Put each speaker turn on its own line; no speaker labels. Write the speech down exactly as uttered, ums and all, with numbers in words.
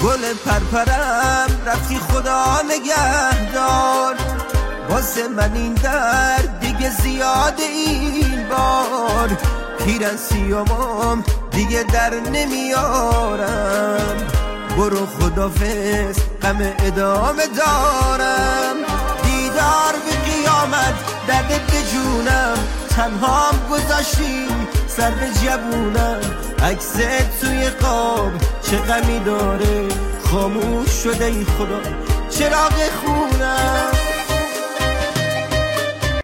گل پرپرم رفتی خدا نگهدار، واسه من این درد دیگه زیاده این بار، پیرن سیامم دیگه در نمیارم، برو خدافظ غم ادامه دارم، دیدار به قیامت درد به جونم، تنهام گذاشتی سر به جبونم، عکست توی خواب چه غمی داره، خاموش شده ای خدا چراغ خونم.